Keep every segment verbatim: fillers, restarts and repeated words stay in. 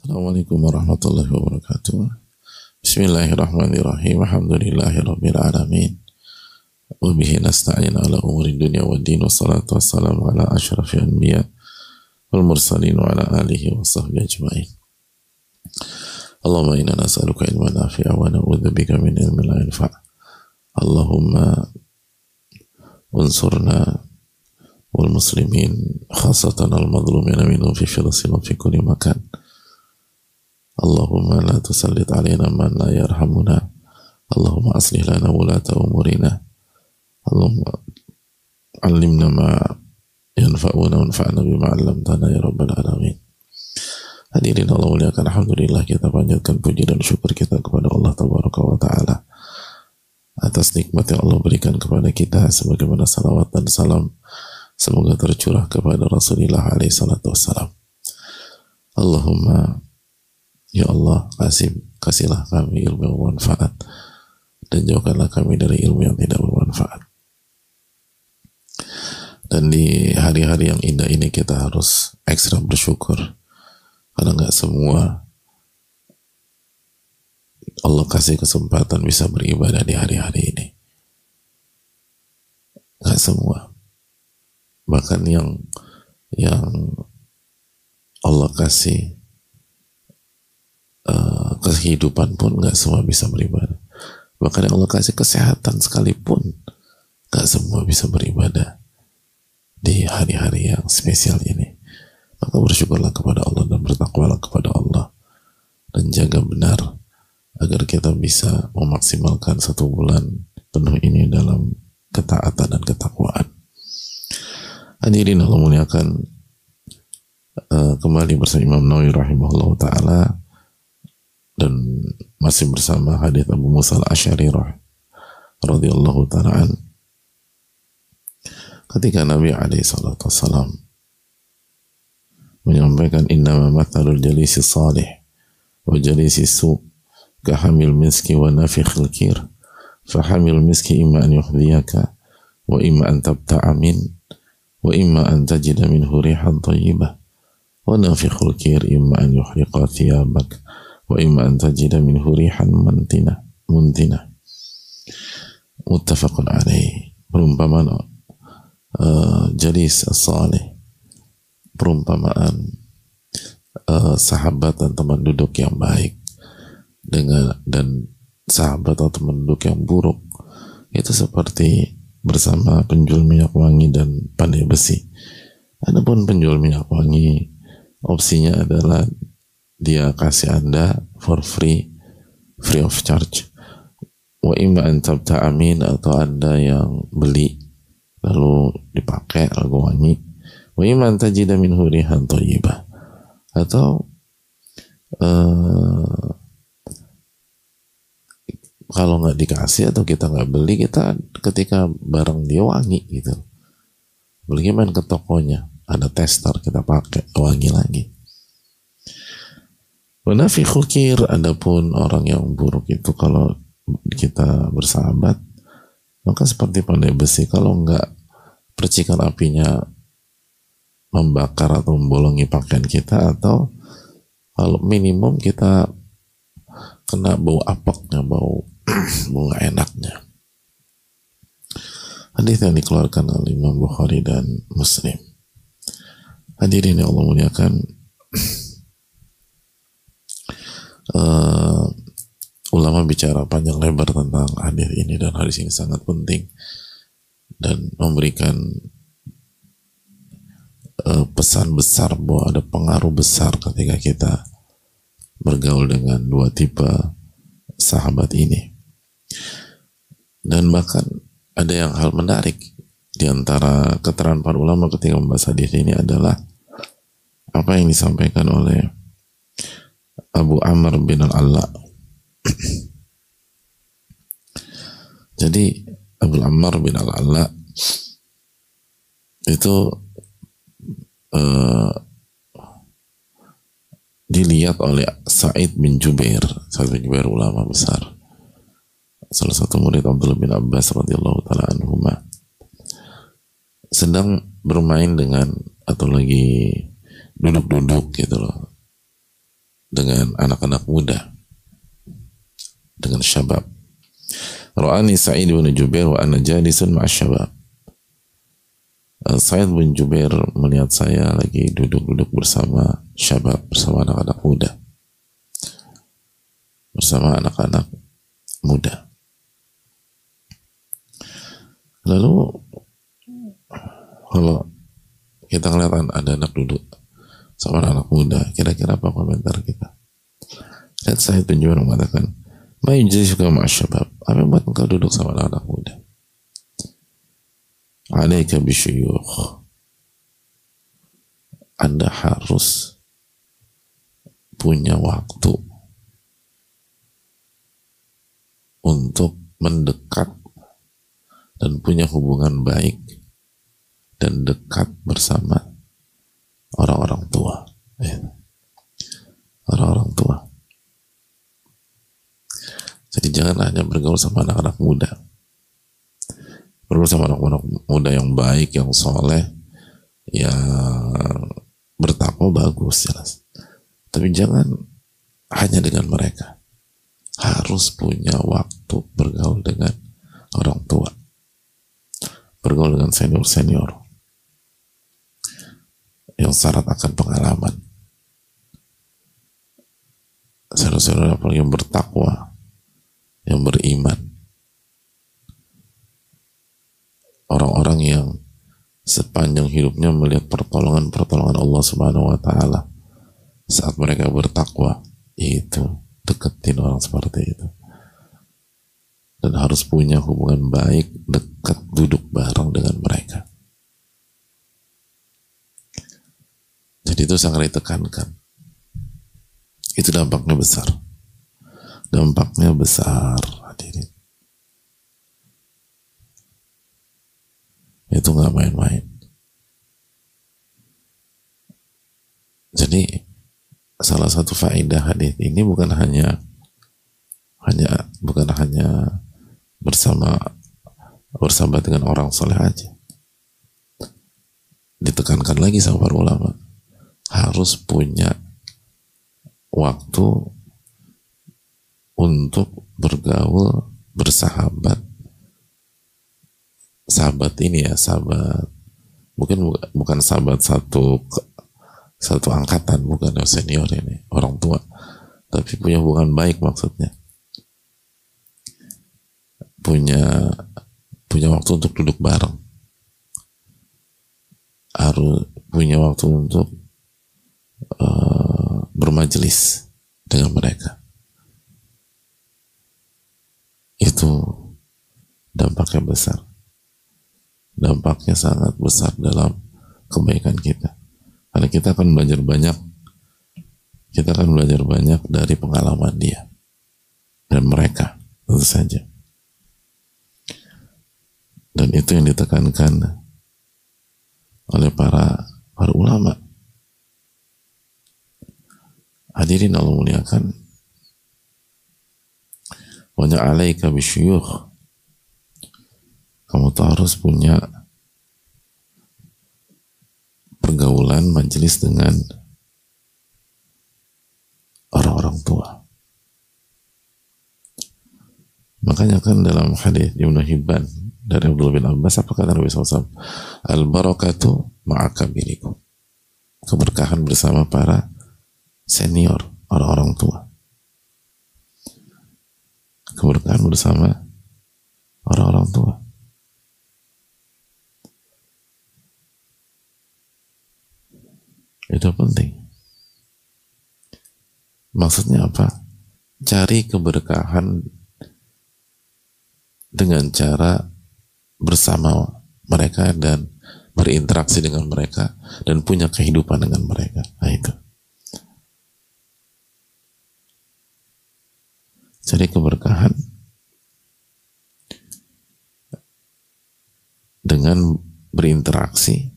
Assalamualaikum warahmatullahi wabarakatuh. Bismillahirrahmanirrahim. Alhamdulillahirabbil alamin. Wa bihi nasta'in ala umuri dunya waddin. Wassalatu wassalamu ala asyrafil anbiya wal mursalin wa ala alihi wa sahbihi ajma'in. Allahumma inna nas'aluka ilman nafi'a wa na'udzubika min ilmin la yanfa'. Allahumma unsurna wal muslimin khassatan al madhlumina minhum fi Filistin wa fi kulli makan. Allahumma la tusallit alaina man la yarhamuna. Allahumma aslih lana wulata umurina. Allahumma allimna ma yanfa'una wanfa'na bima 'allamtana ya rabbal alamin. Hadirin Allah muliakan, alhamdulillah kita panjatkan puji dan syukur kita kepada Allah tabaraka wa taala atas nikmat yang Allah berikan kepada kita, sebagaimana salawat dan salam semoga tercurah kepada Rasulullah alaihi salatu wassalam. Allahumma ya Allah, kasih, kasihlah kami ilmu yang bermanfaat dan jauhkanlah kami dari ilmu yang tidak bermanfaat. Dan di hari-hari yang indah ini kita harus ekstra bersyukur, karena nggak semua Allah kasih kesempatan bisa beribadah di hari-hari ini. Nggak semua. Bahkan yang yang Allah kasih Uh, kehidupan pun nggak semua bisa beribadah. Bahkan yang Allah kasih kesehatan sekalipun nggak semua bisa beribadah di hari-hari yang spesial ini. Maka bersyukurlah kepada Allah dan bertakwalah kepada Allah dan jaga benar agar kita bisa memaksimalkan satu bulan penuh ini dalam ketaatan dan ketakwaan. Hadirin Allah muliakan, uh, kembali bersama Imam Nawawi rahimahullah ta'ala dan masih bersama hadits Abu Musa al-Asy'ari radhiyallahu ta'ala an, ketika Nabi alaihi salatu wassalam menyampaikan innama mathalul jalisi salih wa jalisi su kahamil miski wa nafikhil kir fahamil miski imma an yuhdiyaka wa imma an tabta'a min wa imma an tajida minhu rihan tayyibah wa nafikhul kir imma an yuhriqa thiyabak wa imma an tajida minhu rihan mantina muntina. Muttafaqun alaih. Perumpamaan uh, jalis as-salih, perumpamaan uh, sahabat dan teman duduk yang baik dengan dan sahabat atau teman duduk yang buruk itu seperti bersama penjual minyak wangi dan pandai besi. Adapun penjual minyak wangi, opsinya adalah dia kasih Anda for free, free of charge. Wa imma an tabta'a min, atau Anda yang beli lalu dipakai lalu wangi. Wa imma an tajida minhu rihan thayyibah, atau uh, kalau nggak dikasih atau kita nggak beli, kita ketika barang dia wangi gitu. Beli main ke tokonya, ada tester, kita pakai wangi lagi. Wanafikhul kir, adapun orang yang buruk itu kalau kita bersahabat maka seperti pandai besi, kalau enggak percikan apinya membakar atau membolongi pakaian kita, atau kalau minimum kita kena bau apeknya, bau bau gak enaknya. Hadis yang dikeluarkan oleh Imam Bukhari dan Muslim. Hadirin yang Allah muliakan, Uh, ulama bicara panjang lebar tentang hadis ini, dan hadis ini sangat penting dan memberikan uh, pesan besar bahwa ada pengaruh besar ketika kita bergaul dengan dua tipe sahabat ini. Dan bahkan ada yang hal menarik di antara keterangan para ulama ketika membahas hadis ini adalah apa yang disampaikan oleh Abu Amr bin al-Alla. Jadi Abu Amr bin al-Alla itu uh, dilihat oleh Sa'id bin Jubair. Sa'id bin Jubair ulama besar, salah satu murid Abdullah bin Abbas radhiyallahu ta'ala anhuma, sedang bermain dengan atau lagi duduk-duduk gitu loh dengan anak-anak muda, dengan syabab. Ra'ani Sa'id bin Jubair wa ana jalisun ma'a syabab. Sa'id bin Jubair melihat saya lagi duduk-duduk bersama syabab, bersama anak-anak muda, bersama anak-anak muda. Lalu kalau kita ngeliat ada anak duduk sama anak muda, kira-kira apa komentar kita? Lihat Sa'id bin Jubair mengatakan, "Ma yujlisuka ma'asyabab." Apa yang buat engkau duduk sama anak muda? "Alaika bisyuyukh." Anda harus punya waktu untuk mendekat dan punya hubungan baik dan dekat bersama orang-orang tua, orang-orang tua. Jadi jangan hanya bergaul sama anak-anak muda, bergaul sama anak-anak muda yang baik, yang soleh, yang bertakwa, bagus jelas. Tapi jangan hanya dengan mereka, harus punya waktu bergaul dengan orang tua, bergaul dengan senior-senior yang syarat akan pengalaman, senior-senior yang bertakwa, yang beriman, orang-orang yang sepanjang hidupnya melihat pertolongan-pertolongan Allah Subhanahu wa Ta'ala saat mereka bertakwa. Itu deketin orang seperti itu, dan harus punya hubungan baik, dekat, duduk bareng dengan mereka. Jadi itu sangat ditekankan. Itu dampaknya besar, dampaknya besar hadirin. Itu nggak main-main. Jadi salah satu faedah hadis ini bukan hanya hanya bukan hanya bersama bersahabat dengan orang soleh aja. Ditekankan lagi sama para ulama, harus punya waktu untuk bergaul, bersahabat. Sahabat ini ya, sahabat bukan bukan sahabat satu satu angkatan, bukan senior ini, orang tua, tapi punya hubungan baik, maksudnya punya punya waktu untuk duduk bareng, harus punya waktu untuk uh, bermajelis dengan mereka. Itu dampaknya besar, dampaknya sangat besar dalam kebaikan kita, karena kita akan belajar banyak kita akan belajar banyak dari pengalaman dia dan mereka, tentu saja. Dan itu yang ditekankan oleh para para ulama. Hadirin Allah muliakan, wa ja'alaika bisyuyukh. Kamu tuh harus punya pergaulan, majelis dengan orang-orang tua. Makanya kan dalam hadis Ibnu Hibban dari Abdullah bin Abbas, apa kata Nabi shallallahu alaihi wasallam? Al-barakatu ma'akabirikum. Keberkahan bersama para senior, orang-orang tua. Keberkahan bersama orang-orang tua. Itu penting. Maksudnya apa? Cari keberkahan dengan cara bersama mereka dan berinteraksi dengan mereka dan punya kehidupan dengan mereka. Nah itu. Cari keberkahan dengan berinteraksi,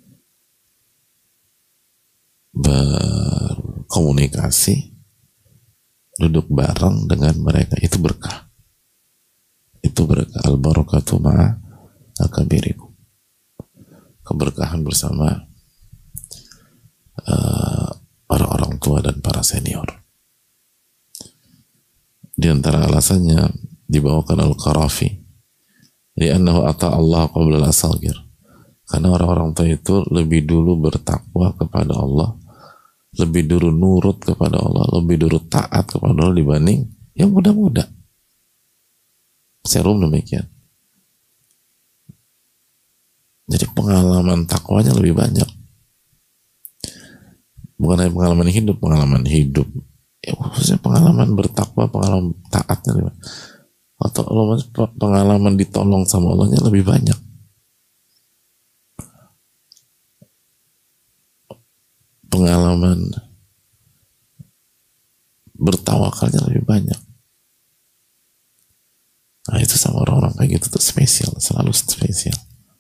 berkomunikasi, duduk bareng dengan mereka. Itu berkah. Itu berkah. Al-barakatu ma'a akabirikum. Keberkahan bersama uh, orang-orang tua dan para senior. Di antara alasannya dibawakan Al-Qarafi, li'annahu ata Allah qabla al-asagir, karena orang-orang tua itu lebih dulu bertakwa kepada Allah, lebih dulu nurut kepada Allah, lebih dulu taat kepada Allah dibanding yang muda-muda. Serum demikian. Jadi pengalaman takwanya lebih banyak. Bukan hanya pengalaman hidup, pengalaman hidup. Ya, khususnya pengalaman bertakwa, pengalaman taatnya lebih banyak. Atau pengalaman ditolong sama Allahnya lebih banyak. Pengalaman bertawakalnya lebih banyak. Nah itu sama orang-orang kayak gitu tuh spesial, selalu spesial.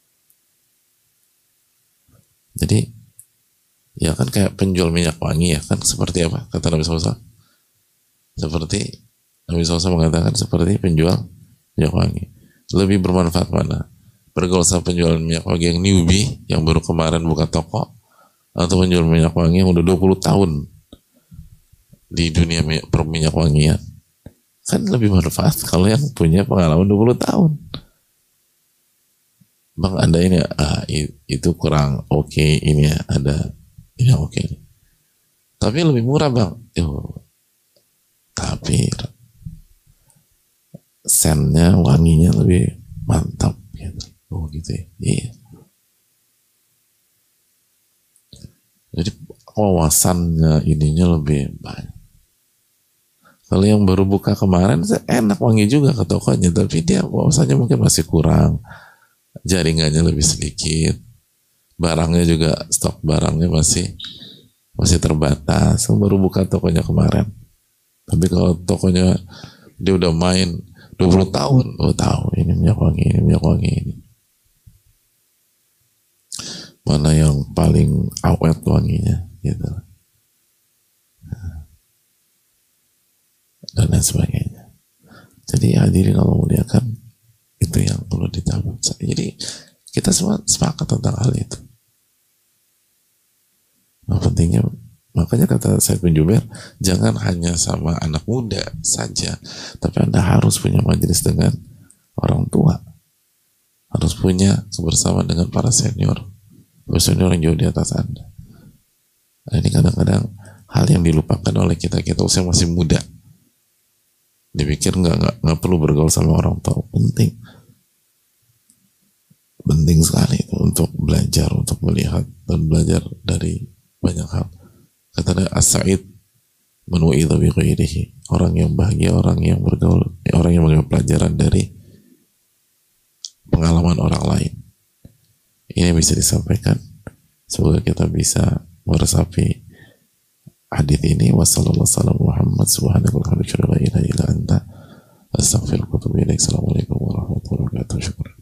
Jadi ya kan kayak penjual minyak wangi ya kan, seperti apa kata Nabi shallallahu alaihi wasallam? Seperti Nabi shallallahu alaihi wasallam mengatakan seperti penjual minyak wangi. Lebih bermanfaat mana? Bergaul sama penjual minyak wangi yang newbie, yang baru kemarin buka toko, atau penjual minyak wangi yang udah dua puluh tahun di dunia minyak wangian? Kan lebih bermanfaat kalau yang punya pengalaman dua puluh tahun. Bang, ada ini, ah, itu kurang oke, okay, ini ada ini oke. Okay. Tapi lebih murah bang. Yo, tapi sennya, wanginya lebih mantap gitu. Oh gitu ya. Iya. Jadi wawasannya ininya lebih banyak. Kalau yang baru buka kemarin enak wangi juga ke tokonya, tapi dia wawasannya mungkin masih kurang, jaringannya lebih sedikit, barangnya juga, stok barangnya masih masih terbatas. Baru buka tokonya kemarin. Tapi kalau tokonya dia udah main dua puluh tahun, oh tahu ini minyak wangi, ini minyak wangi ini. Mana yang paling awet wanginya gitu. Dan lain sebagainya. Jadi hadirin Allah muliakan, itu yang perlu ditambah. Jadi kita semua sepakat tentang hal itu. Nah, pentingnya, makanya kata Said bin Jubair, jangan hanya sama anak muda saja, tapi Anda harus punya majelis dengan orang tua, harus punya kebersamaan dengan para senior, para senior yang jauh di atas Anda. Nah, ini kadang-kadang hal yang dilupakan oleh kita kita usia masih muda. Dipikir nggak nggak nggak perlu bergaul sama orang tua. Penting, penting sekali itu untuk belajar, untuk melihat dan belajar dari banyak hal. Kata As-Sa'id menu'idha bi ghairihi, orang yang bahagia, orang yang bergaul, orang yang mengambil pelajaran dari pengalaman orang lain. Ini bisa disampaikan. Semoga kita bisa meresapi hadis ini. Wassallallahu wasallam Muhammad subhanahu wa ta'ala la ilaha illa anta astaghfiruka wa atubu ilaik. Assalamualaikum warahmatullahi wabarakatuh. Syukur.